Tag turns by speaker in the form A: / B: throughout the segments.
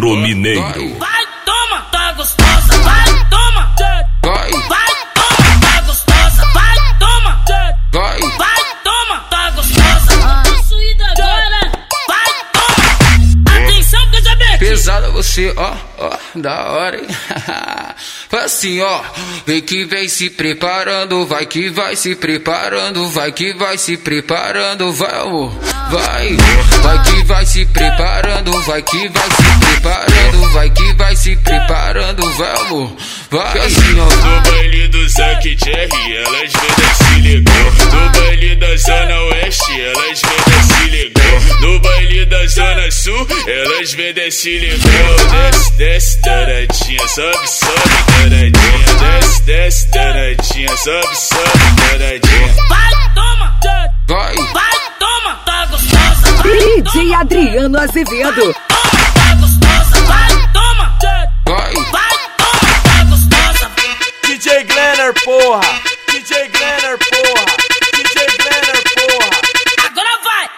A: do Mineiro.
B: Vai, toma, tá gostosa, vai, toma.
C: Vai,
B: vai, toma, tá gostosa, vai, toma.
C: Vai,
B: toma, tá gostosa. Possuída agora, vai, toma. Atenção, Cajabete.
C: pesada você, ó, da hora, hein? Faz assim, ó, vem que vem se preparando, vai que vai se preparando, vai que vai se preparando, vai, amor, vai que vai se preparando, vai que vai se preparando, vai que vai se preparando, vai, amor, vai assim, ó.
D: No baile do Zack Jerry, elas vêm desse ligou. No baile da Zona Oeste, elas vêm desse ligou. No baile da Zona Sul, elas vêm desse ligou. Desce, desce, danadinha, sobe, sobe, danadinha. Desce, danadinha, sobe, sobe, danadinha.
B: Vai, toma,
C: Vai,
B: toma, tá gostosa. Vai,
E: DJ Adriano Azevedo.
B: toma, tá gostosa. Vai, toma,
C: vai,
B: toma, tá gostosa.
F: DJ Glenner, porra! DJ Glenner, porra! DJ Glenner, porra!
B: Agora vai.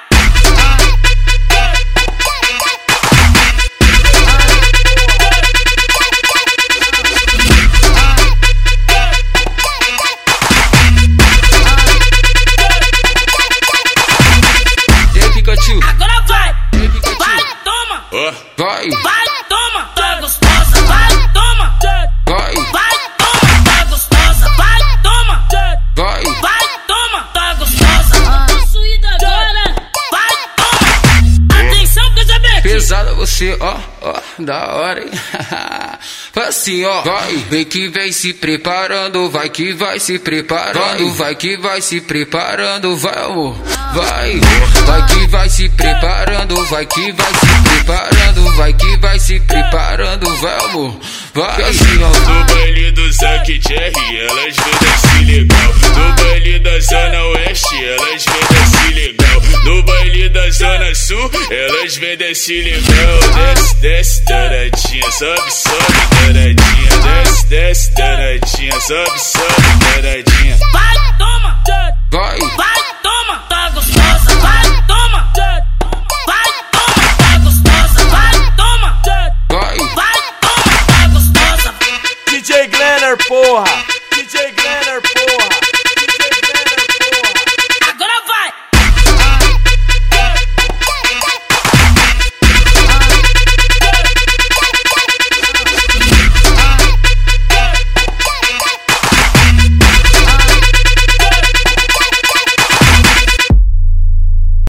B: Agora vai. Vai, toma.
C: vai,
B: Vai, toma, tá gostosa. Vai, toma.
C: vai,
B: toma, tá gostosa. Vai, toma.
C: vai,
B: Toma, tá gostosa. Possuída agora. Vai, toma. Atenção, Cajabete.
C: pesada você, ó, da hora, hein? Faz assim, ó, vem que vem se preparando, vai que vai se preparando, vai que vai se preparando, vai, amor, vai que vai se preparando, vai que vai se preparando, vai que vai se preparando, vai, amor, vai assim, ó.
D: No baile do Zack Jerry, elas vêm desse legal. No baile da Zona Oeste, elas vêm desse legal. No baile da Zona Sul, elas vêm desse legal. Desce, desce, danadinha, sobe, sobe, danadinha. Desce, desce, danadinha, sobe, sobe, danadinha.
B: Vai,